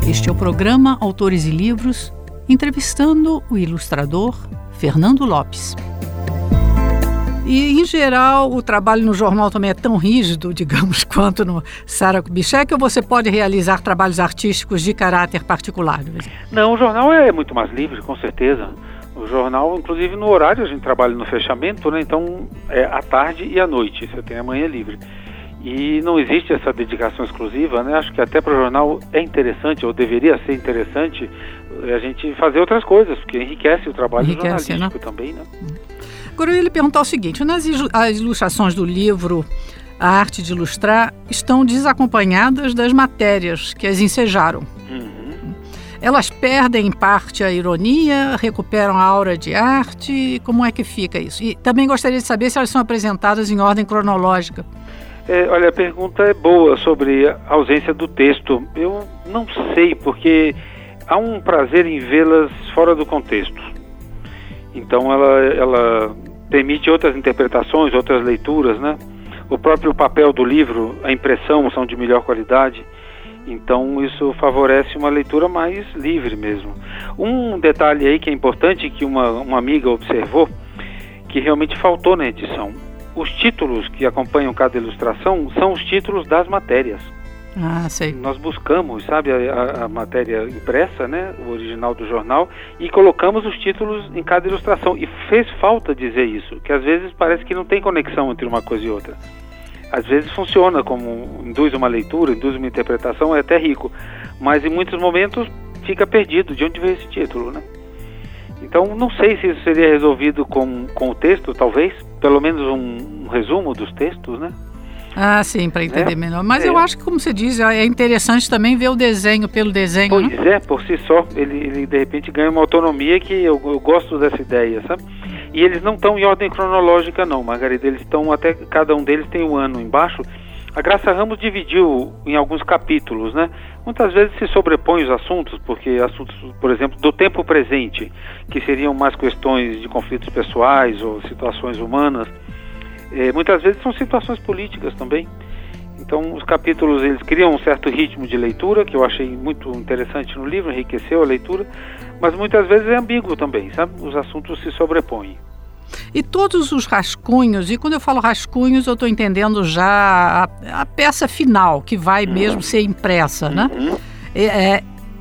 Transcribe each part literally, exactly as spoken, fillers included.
Este é o programa Autores e Livros, entrevistando o ilustrador Fernando Lopes. E, em geral, o trabalho no jornal também é tão rígido, digamos, quanto no Sarah Kubitschek, ou você pode realizar trabalhos artísticos de caráter particular? Não, o jornal é muito mais livre, com certeza. O jornal, inclusive no horário, a gente trabalha no fechamento, né? Então é à tarde e à noite, você tem a manhã livre. E não existe essa dedicação exclusiva, né? Acho que até para o jornal é interessante, ou deveria ser interessante, a gente fazer outras coisas, porque enriquece o trabalho enriquece, jornalístico, né? Também, né? Agora eu ia lhe perguntar o seguinte, nas as ilustrações do livro A Arte de Ilustrar estão desacompanhadas das matérias que as ensejaram. Uhum. Elas perdem em parte a ironia, recuperam a aura de arte, como é que fica isso? E também gostaria de saber se elas são apresentadas em ordem cronológica. É, olha, a pergunta é boa sobre a ausência do texto. Eu não sei, porque há um prazer em vê-las fora do contexto. Então ela, ela permite outras interpretações, outras leituras, né? O próprio papel do livro, a impressão são de melhor qualidade. Então isso favorece uma leitura mais livre mesmo. Um detalhe aí que é importante, que uma, uma amiga observou, que realmente faltou na edição. Os títulos que acompanham cada ilustração são os títulos das matérias. Ah, sei. Nós buscamos, sabe, a, a matéria impressa, né, o original do jornal, e colocamos os títulos em cada ilustração. E fez falta dizer isso, que às vezes parece que não tem conexão entre uma coisa e outra. Às vezes funciona como induz uma leitura, induz uma interpretação, é até rico. Mas em muitos momentos fica perdido de onde veio esse título, né? Então, não sei se isso seria resolvido com, com o texto, talvez, pelo menos um, um resumo dos textos, né? Ah, sim, para entender é, melhor. Mas é. eu acho que, como você diz, é interessante também ver o desenho pelo desenho. Pois né? é, por si só, ele, ele de repente ganha uma autonomia que eu, eu gosto dessa ideia, sabe? E eles não estão em ordem cronológica não, Margarida, eles estão até, cada um deles tem um ano embaixo. A Graça Ramos dividiu em alguns capítulos, né? Muitas vezes se sobrepõem os assuntos, porque assuntos, por exemplo, do tempo presente, que seriam mais questões de conflitos pessoais ou situações humanas, eh, muitas vezes são situações políticas também. Então, os capítulos, eles criam um certo ritmo de leitura, que eu achei muito interessante no livro, enriqueceu a leitura, mas muitas vezes é ambíguo também, sabe? Os assuntos se sobrepõem. E todos os rascunhos, e quando eu falo rascunhos, eu estou entendendo já a, a peça final, que vai uhum. mesmo ser impressa, né? Uhum. É,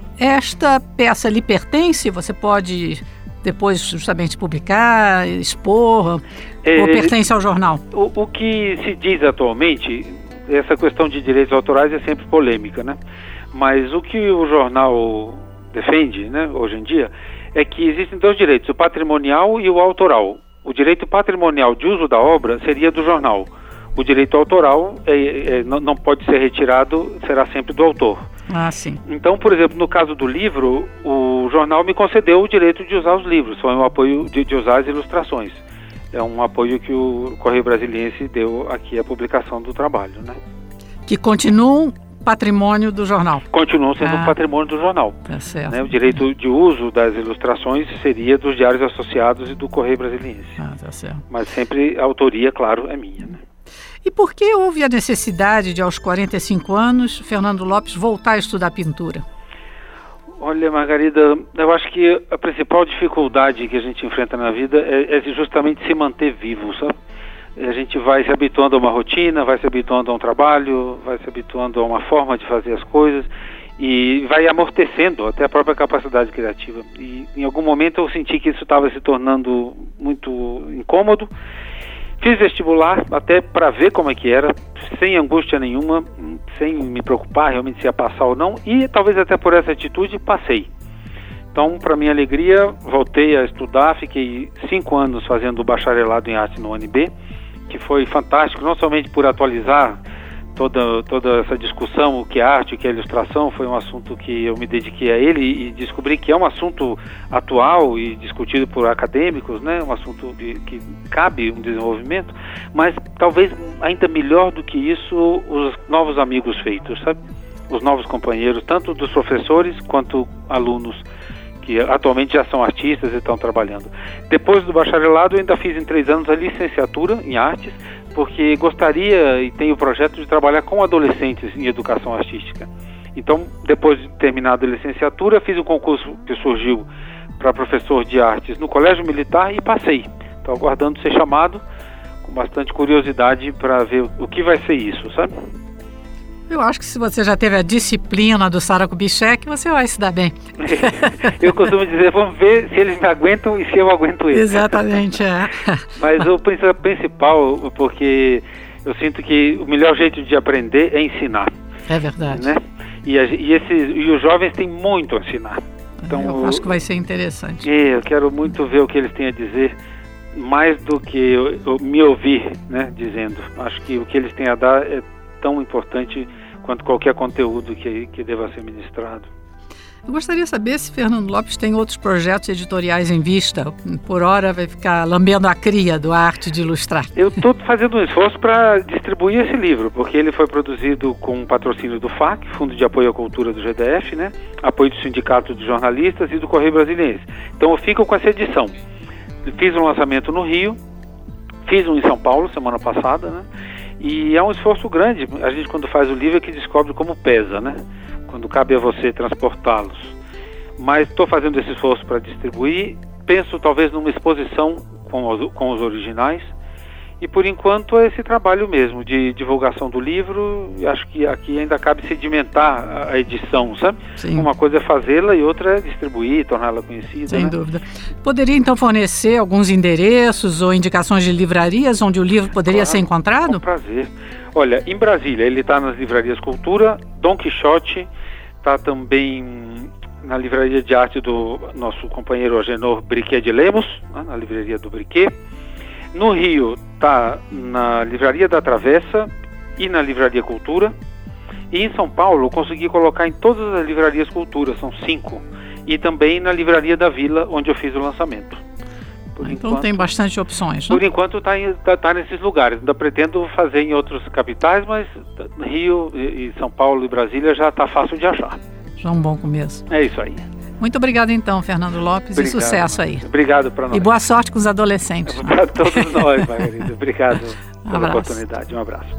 esta peça lhe pertence? Você pode depois justamente publicar, expor, é, ou pertence ao jornal? O, o que se diz atualmente, essa questão de direitos autorais é sempre polêmica, né? Mas o que o jornal defende, né, hoje em dia, é que existem dois direitos, o patrimonial e o autoral. O direito patrimonial de uso da obra seria do jornal. O direito autoral é, é, não, não pode ser retirado, será sempre do autor. Ah, sim. Então, por exemplo, no caso do livro, o jornal me concedeu o direito de usar os livros, foi um apoio de, de usar as ilustrações. É um apoio que o Correio Brasiliense deu aqui à publicação do trabalho, né? Que continuam patrimônio do jornal. Continuam sendo ah, patrimônio do jornal. Tá certo. Né? O direito de uso das ilustrações seria dos Diários Associados e do Correio Brasiliense. Ah, tá certo. Mas sempre a autoria, claro, é minha, né? E por que houve a necessidade de, aos quarenta e cinco anos, Fernando Lopes voltar a estudar pintura? Olha, Margarida, eu acho que a principal dificuldade que a gente enfrenta na vida é, é justamente se manter vivo, sabe? A gente vai se habituando a uma rotina, vai se habituando a um trabalho, vai se habituando a uma forma de fazer as coisas e vai amortecendo até a própria capacidade criativa. E em algum momento eu senti que isso estava se tornando muito incômodo. Fiz vestibular até para ver como é que era, sem angústia nenhuma, sem me preocupar realmente se ia passar ou não, e talvez até por essa atitude passei. Então, para minha alegria, voltei a estudar, fiquei cinco anos fazendo bacharelado em arte no U N B, que foi fantástico, não somente por atualizar toda, toda essa discussão, o que é arte, o que é ilustração, foi um assunto que eu me dediquei a ele e descobri que é um assunto atual e discutido por acadêmicos, né? Um assunto de, que cabe um desenvolvimento, mas talvez ainda melhor do que isso, os novos amigos feitos, sabe? Os novos companheiros, tanto dos professores quanto alunos, que atualmente já são artistas e estão trabalhando. Depois do bacharelado, eu ainda fiz em três anos a licenciatura em artes, porque gostaria e tenho o projeto de trabalhar com adolescentes em educação artística. Então, depois de terminada a licenciatura, fiz um concurso que surgiu para professor de artes no Colégio Militar e passei. Estou aguardando ser chamado, com bastante curiosidade para ver o que vai ser isso, sabe? Eu acho que se você já teve a disciplina do Sara Kubitschek, você vai se dar bem. Eu costumo dizer, vamos ver se eles me aguentam e se eu aguento eles. Exatamente, é. Mas o principal, porque eu sinto que o melhor jeito de aprender é ensinar. É verdade. Né? E, a, e, esses, e os jovens têm muito a ensinar. Então, eu, eu acho que vai ser interessante. É, eu quero muito ver o que eles têm a dizer, mais do que eu, eu, me ouvir, né, dizendo. Acho que o que eles têm a dar é tão importante quanto qualquer conteúdo que, que deva ser ministrado. Eu gostaria de saber se Fernando Lopes tem outros projetos editoriais em vista. Por hora vai ficar lambendo a cria do Arte de Ilustrar. Eu estou fazendo um esforço para distribuir esse livro, porque ele foi produzido com o patrocínio do F A C, Fundo de Apoio à Cultura do G D F, né? Apoio do Sindicato de Jornalistas e do Correio Brasiliense. Então eu fico com essa edição. Fiz um lançamento no Rio, fiz um em São Paulo semana passada, né? E é um esforço grande. A gente, quando faz o livro, é que descobre como pesa, né? Quando cabe a você transportá-los. Mas estou fazendo esse esforço para distribuir. Penso talvez numa exposição com os, com os originais. E por enquanto é esse trabalho mesmo de divulgação do livro. Acho que aqui ainda cabe sedimentar a edição, sabe? Sim. Uma coisa é fazê-la e outra é distribuir, torná-la conhecida. Sem né? dúvida. Poderia então fornecer alguns endereços ou indicações de livrarias onde o livro poderia Claro, ser encontrado? Com prazer. Olha, em Brasília ele está nas livrarias Cultura, Dom Quixote, está também na livraria de arte do nosso companheiro Agenor Briquet de Lemos, né, na livraria do Briquet. No Rio está na livraria da Travessa e na livraria Cultura. E em São Paulo eu consegui colocar em todas as livrarias Cultura, são cinco. E também na livraria da Vila, onde eu fiz o lançamento. Por então enquanto, tem bastante opções, né? Por enquanto está tá, tá nesses lugares. Ainda pretendo fazer em outros capitais, mas Rio e São Paulo e Brasília já está fácil de achar. Já é um bom começo. É isso aí. Muito obrigado então, Fernando Lopes, Obrigado, e sucesso aí. Obrigado para nós. E boa sorte com os adolescentes. Para todos nós, Margarida. Obrigado um pela abraço. oportunidade. Um abraço.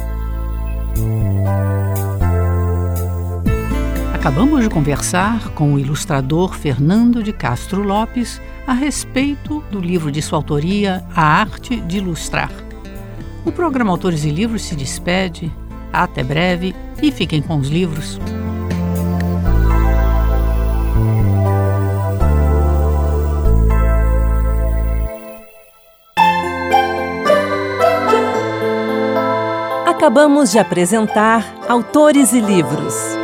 Acabamos de conversar com o ilustrador Fernando de Castro Lopes a respeito do livro de sua autoria, A Arte de Ilustrar. O programa Autores e Livros se despede. Até breve e fiquem com os livros. Acabamos de apresentar Autores e Livros.